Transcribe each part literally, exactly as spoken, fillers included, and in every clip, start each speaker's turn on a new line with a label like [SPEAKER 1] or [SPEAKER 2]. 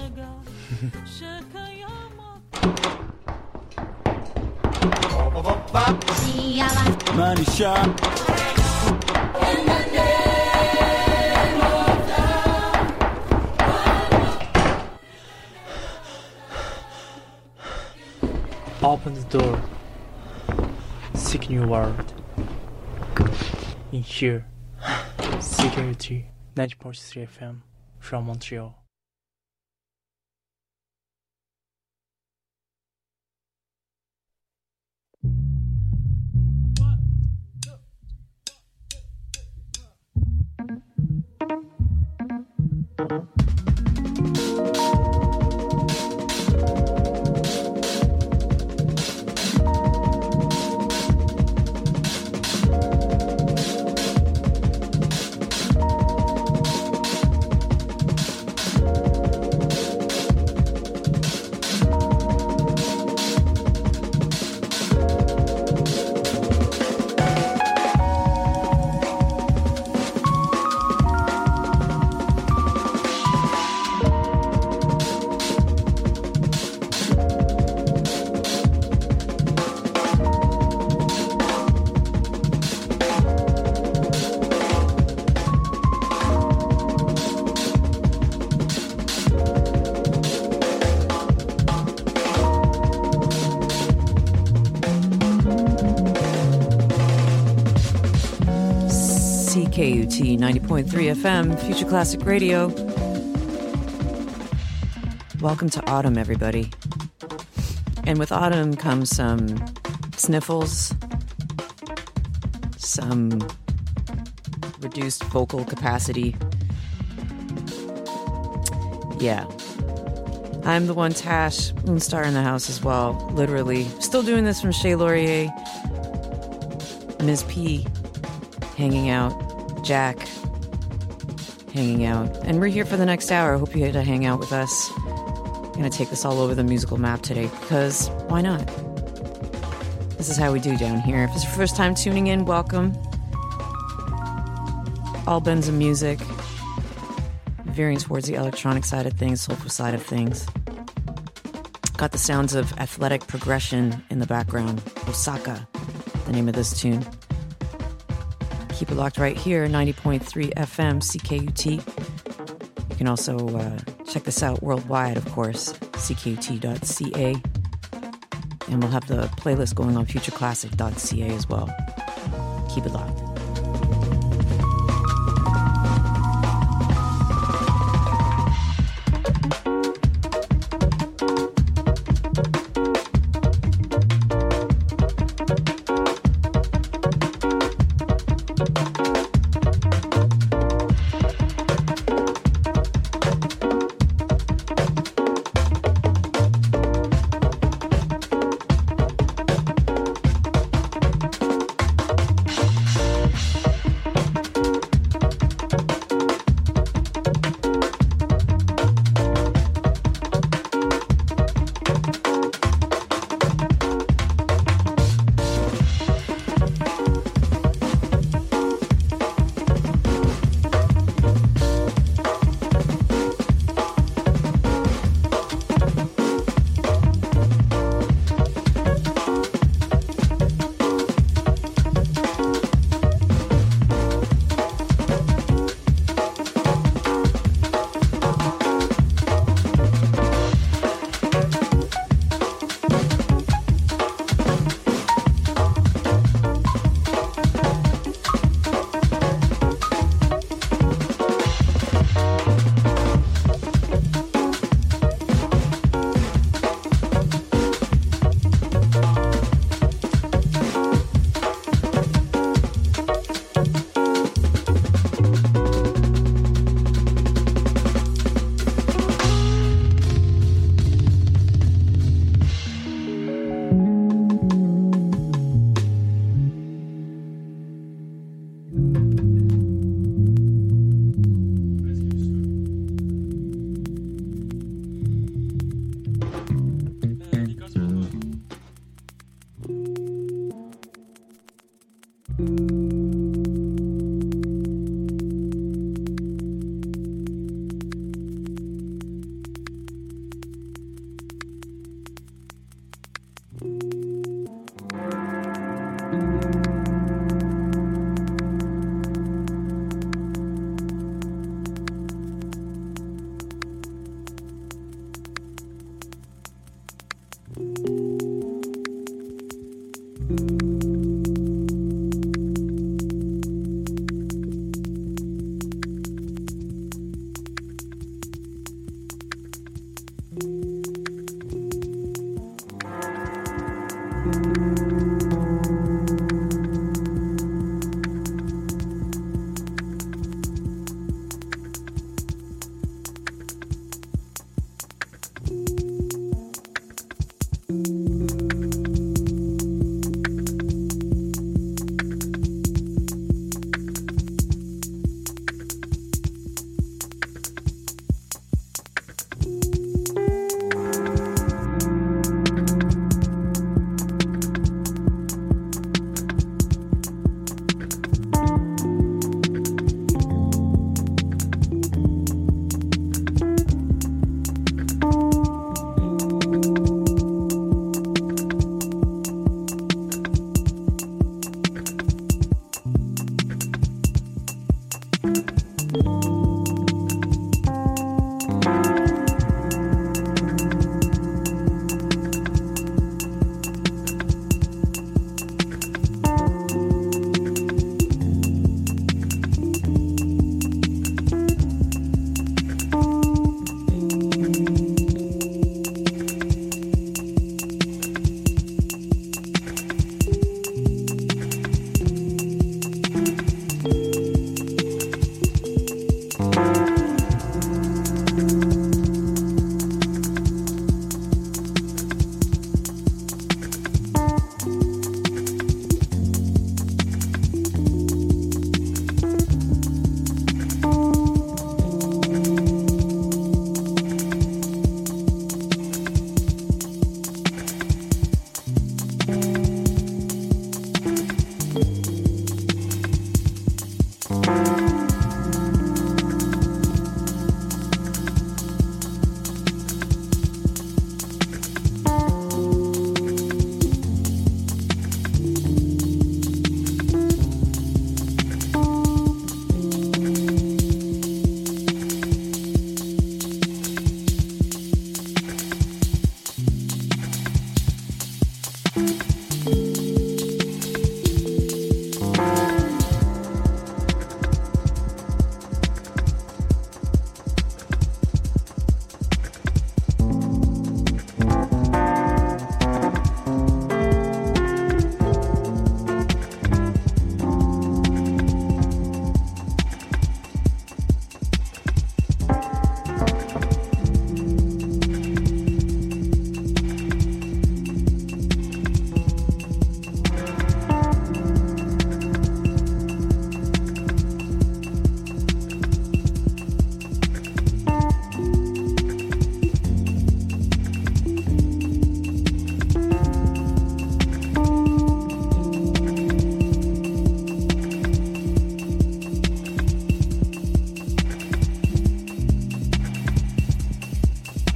[SPEAKER 1] Money shot.
[SPEAKER 2] Open the door. Seek new world. In here, C K U T ninety point three F M from Montreal.
[SPEAKER 3] K U T ninety point three F M, Future Classic Radio. Welcome to autumn, everybody. And with autumn comes some sniffles, some reduced vocal capacity. Yeah. I'm the one, Tash, Moonstar in the house as well, literally. Still doing this from Chez Laurier. Miz P hanging out. Jack hanging out. And we're here for the next hour. I hope you're here to hang out with us. I'm going to take this all over the musical map today because why not? This is how we do down here. If it's your first time tuning in, welcome. All bends of music. Veering towards the electronic side of things, soulful side of things. Got the sounds of athletic progression in the background. Osaka, the name of this tune. Keep it locked right here, ninety point three F M, C K U T. You can also uh, check this out worldwide, of course, C K U T dot C A. And we'll have the playlist going on future classic dot C A as well. Keep it locked.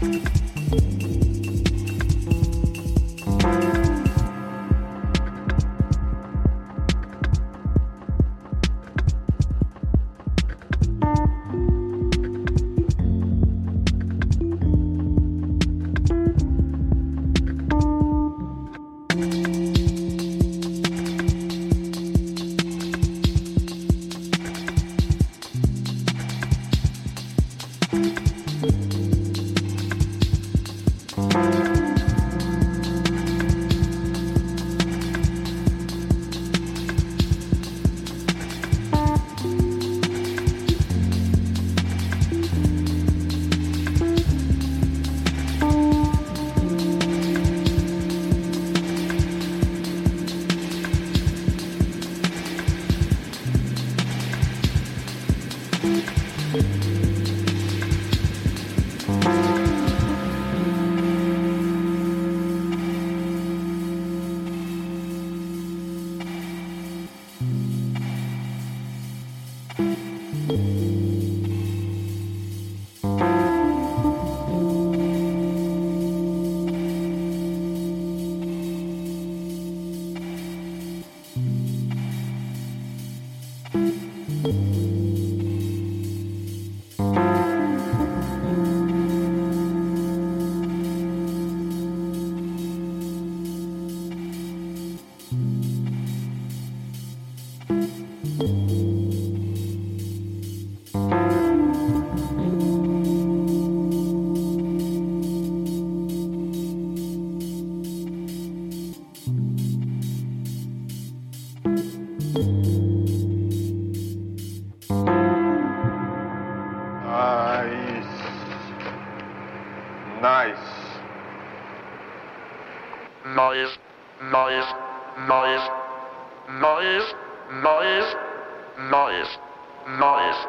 [SPEAKER 1] Nice. Noise, noise, noise, noise, noise, noise, noise.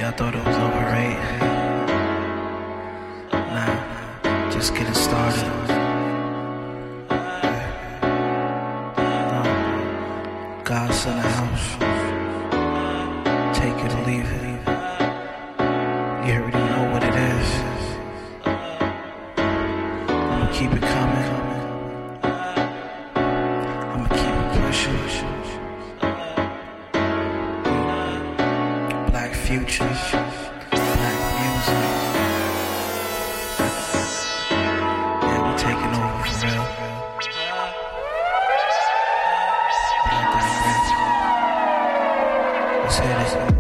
[SPEAKER 4] Y'all thought it was over, right? Nah, just getting started. No. God's in the house. Take it or leave it. You already know what it is. I'ma keep it coming. I'ma keep it pushing. Black future, black music. Yeah, we taking over for real. Let's hit it.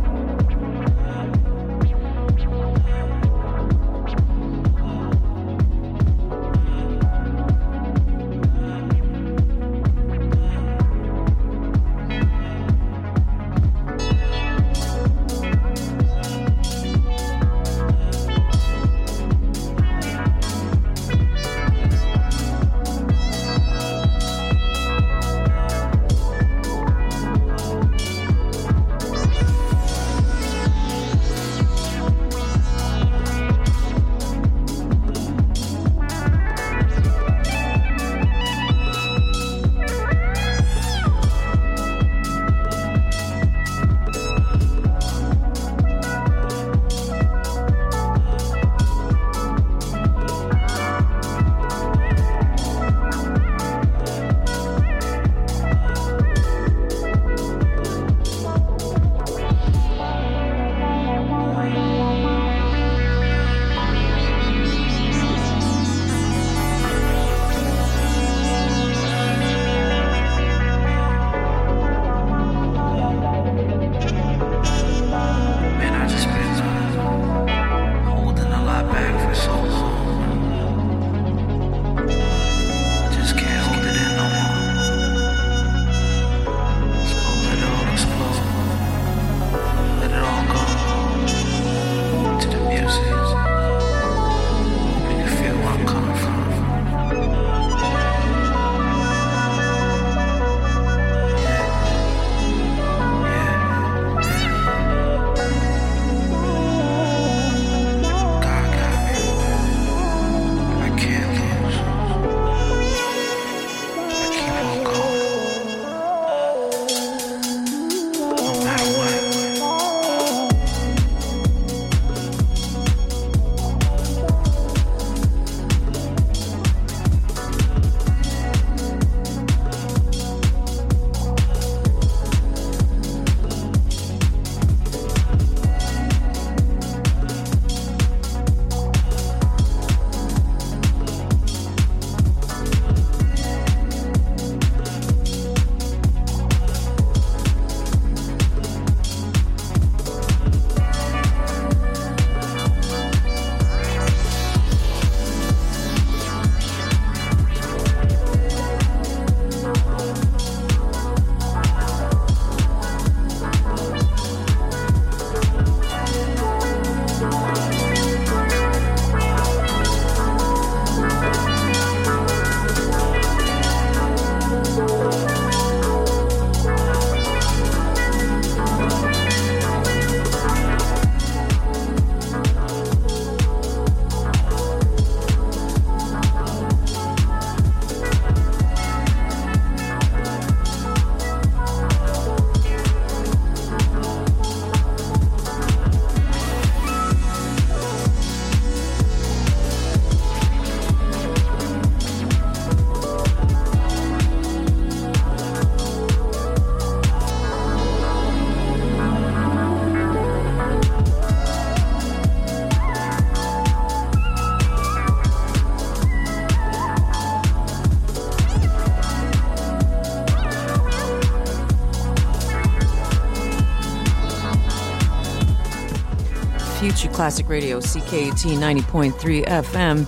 [SPEAKER 3] Future Classic Radio, C K U T ninety point three F M.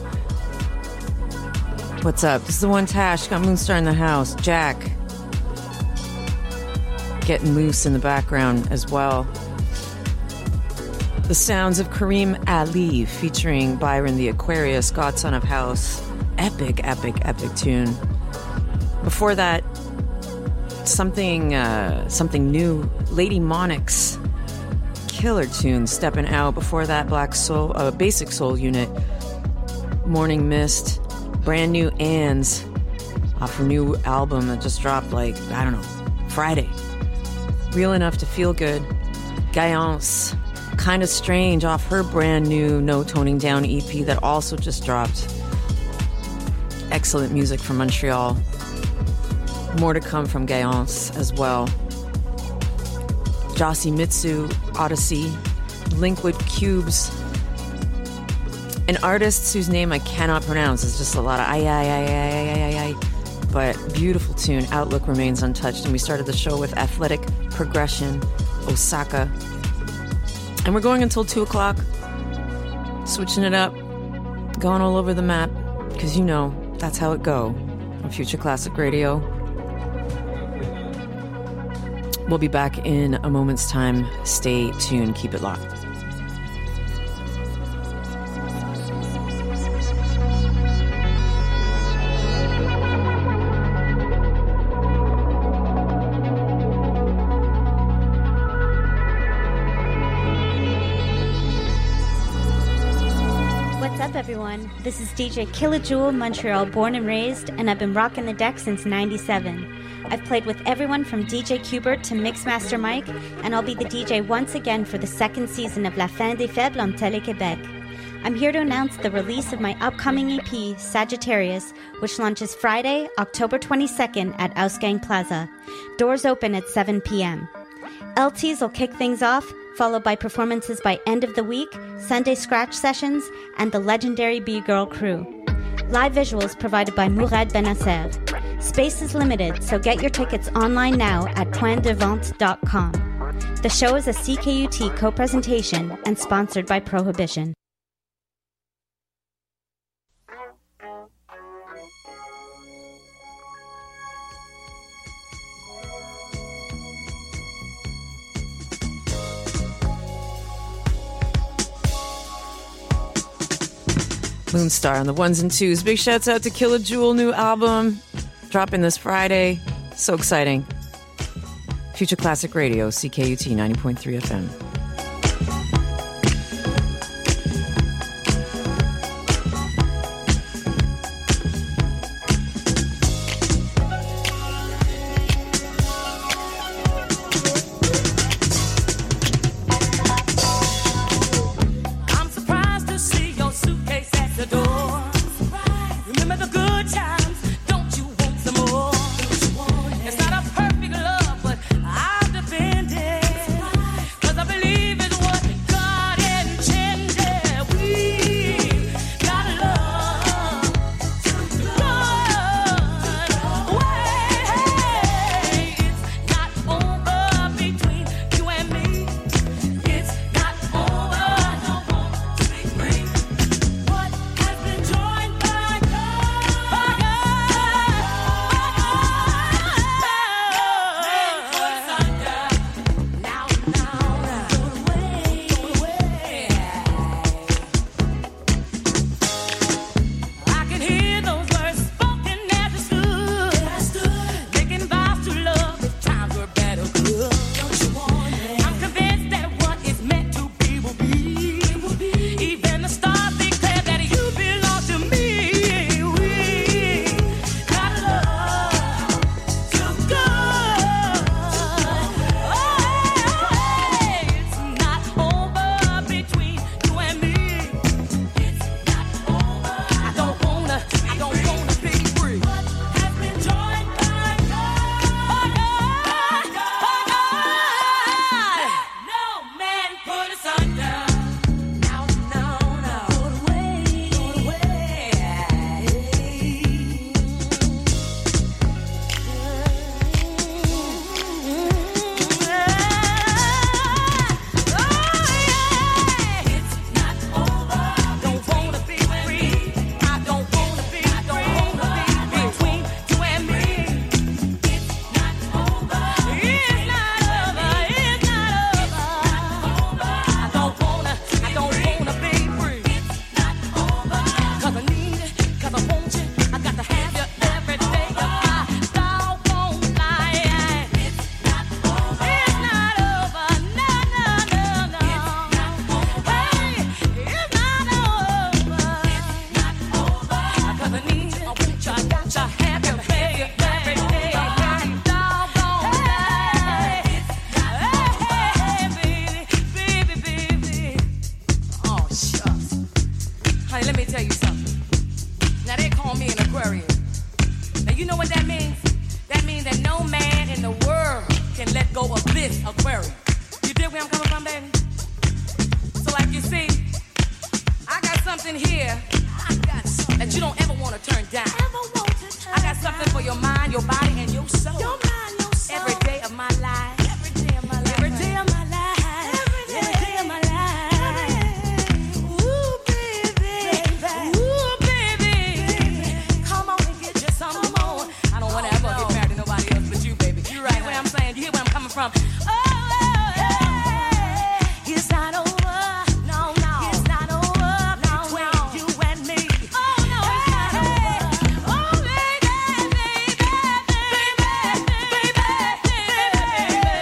[SPEAKER 3] What's up? This is the one Tash. Got Moonstar in the house. Jack. Getting loose in the background as well. The sounds of Kareem Ali featuring Byron the Aquarius, Godson of House. Epic, epic, epic tune. Before that, something uh, something new. Lady Monix, killer tune, Steppin' Out. Before that, Black Soul, uh, Basic Soul Unit, Morning Mist, brand new Anns off her new album that just dropped like, I don't know, Friday. Real Enough to Feel Good. Gayance, Kinda Strange off her brand new No Toning Down E P that also just dropped. Excellent music from Montreal. More to come from Gayance as well. Yoshimitsu, Odyssey, Linkwood Cubes, and artists whose name I cannot pronounce. It's just a lot of ay, ay, ay, ay, ay, ay, ay. But beautiful tune. Outlook remains untouched. And we started the show with Athletic Progression, Osaka. And we're going until two o'clock. Switching it up. Going all over the map. Because you know, that's how it go on Future Classic Radio. We'll be back in a moment's time. Stay tuned. Keep it locked.
[SPEAKER 5] What's up, everyone? This is D J Kilajewel, Montreal born and raised, and I've been rocking the deck since ninety-seven. I've played with everyone from D J Qbert to Mixmaster Mike, and I'll be the D J once again for the second season of La Fin des Faibles on Télé-Québec. I'm here to announce the release of my upcoming E P, Sagittarius, which launches Friday, October twenty-second at Ausgang Plaza. Doors open at seven p.m. L Ts will kick things off, followed by performances by End of the Week, Sunday Scratch Sessions, and the legendary B-Girl crew. Live visuals provided by Mourad Benasser. Space is limited, so get your tickets online now at point de vente dot com. The show is a C K U T co-presentation and sponsored by Prohibition.
[SPEAKER 3] Moonstar on the ones and twos. Big shouts out to Kilajewel, new album dropping this Friday. So exciting. Future Classic Radio, C K U T ninety point three F M.
[SPEAKER 6] It's not a perfect love, but I've defended. 'Cause I believe tell you something. Now they call me an Aquarian. Now you know what that means? That means that no man in the world can let go of this Aquarium. You dig where I'm coming from, baby? So like you see, I got something here I got something that you don't ever want to turn down. I got something for your mind, your body, and your soul. Your mind, your soul. Every day of my life. Every day of my life. Every day of my life. Every day, Every day of my life. Ooh, baby. baby. Ooh, baby. baby. Come on and get you some more. I don't want to ever get married to nobody else but you, baby. You right where I'm saying. You hear where I'm coming from? Oh, oh, oh. It's not over. No, no. It's not over. No, between no. you and me. Oh, no, it's not over. Oh, baby, baby, baby, baby, baby, baby, baby.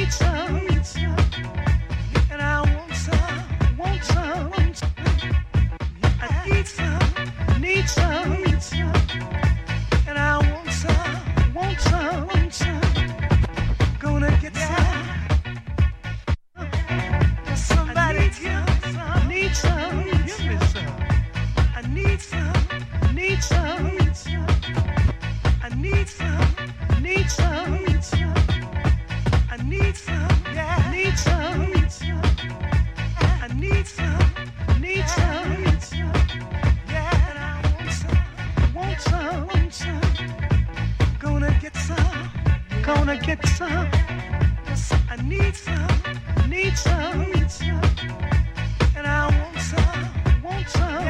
[SPEAKER 4] need some, and I want some, want some. I need some, need some, and I want some, want some. Gonna get some. Somebody need some, give me some. I need some, need some. I need some, need some. I need some, yeah, need some. I need some, need some. Yeah, and I want some, want some. Gonna get some, gonna get some. I need some, need some. And I want some, want some.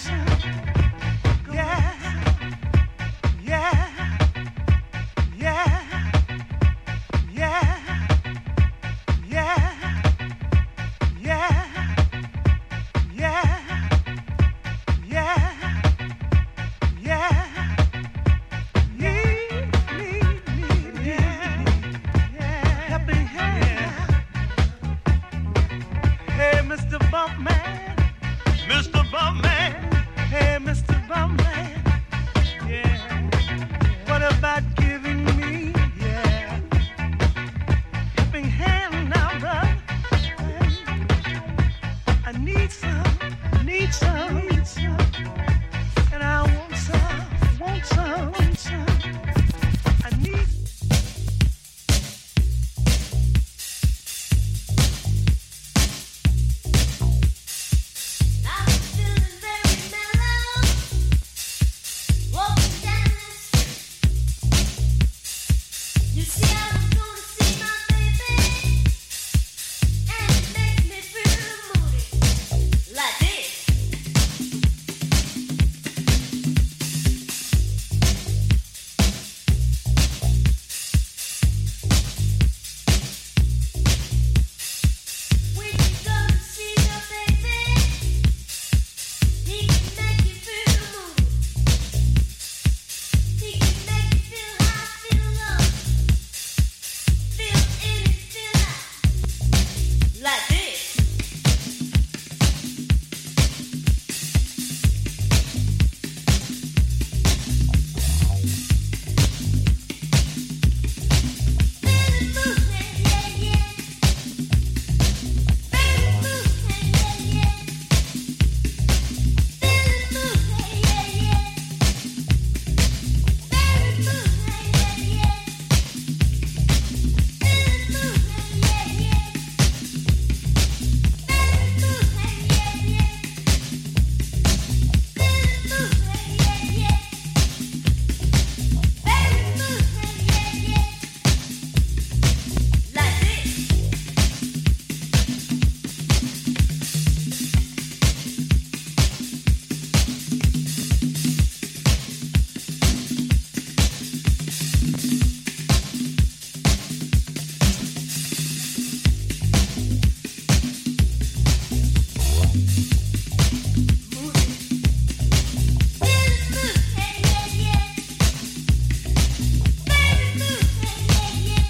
[SPEAKER 4] Yeah, yeah, yeah, yeah, yeah, yeah, yeah, yeah, yeah, need, need, need, yeah, yeah, helping hand. Hey, Mister Bumpman, Mister Bumpman, hey, Mister Bumpman, yeah. What about giving me, yeah, helping hand now, brother? I need some, need some, and I want some, want some, want some. I need.
[SPEAKER 7] I'm feeling very mellow, walking down the street. You see, I was gonna see my baby, and it makes me feel moody, like this. When you go to see your baby, he can make you feel moody. He can make you feel high, feel low, feel in and feel out, like this. Feeling moody, yeah, yeah. Feeling moody, yeah, yeah. Feeling moody, yeah, yeah. Feeling moody, yeah, yeah. Feeling moody, yeah, yeah. Feeling moody, yeah, yeah. Feeling moody, yeah, yeah. Feeling moody, yeah, yeah. Like this. Feeling moody, yeah, yeah. Feeling moody, yeah, yeah.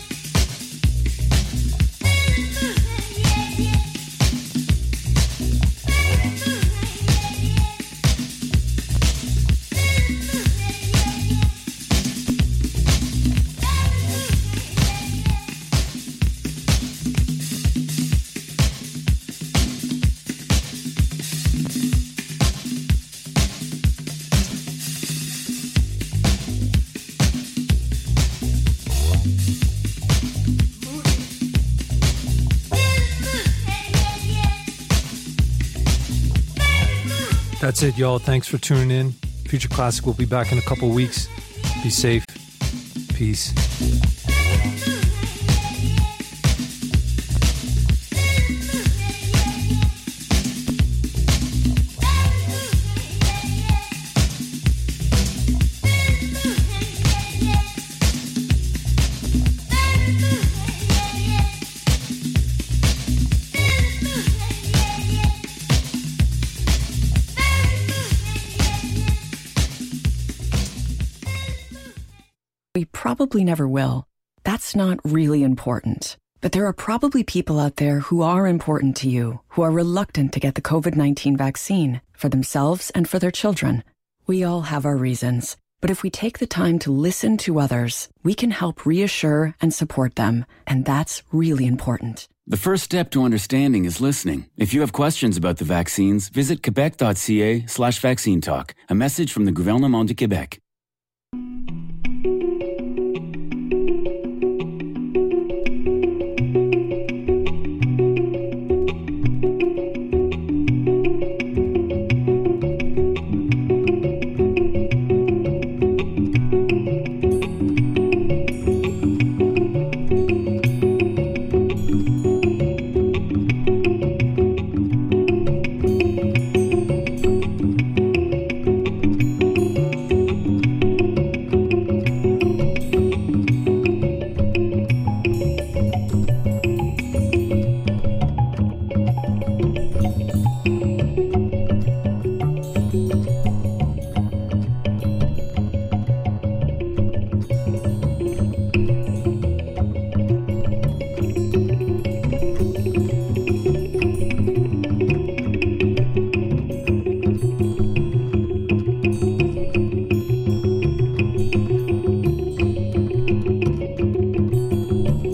[SPEAKER 7] Feeling moody, yeah, yeah. Feeling moody, yeah, yeah. Feeling moody, yeah, yeah.
[SPEAKER 8] That's it, y'all. Thanks for tuning in. Future Classic will be back in a couple weeks. Be safe. Peace.
[SPEAKER 9] We probably never will. That's not really important. But there are probably people out there who are important to you, who are reluctant to get the COVID nineteen vaccine for themselves and for their children. We all have our reasons, but if we take the time to listen to others, we can help reassure and support them, and that's really important.
[SPEAKER 10] The first step to understanding is listening. If you have questions about the vaccines, visit quebec.ca slash vaccine talk. A message from the Gouvernement du Québec.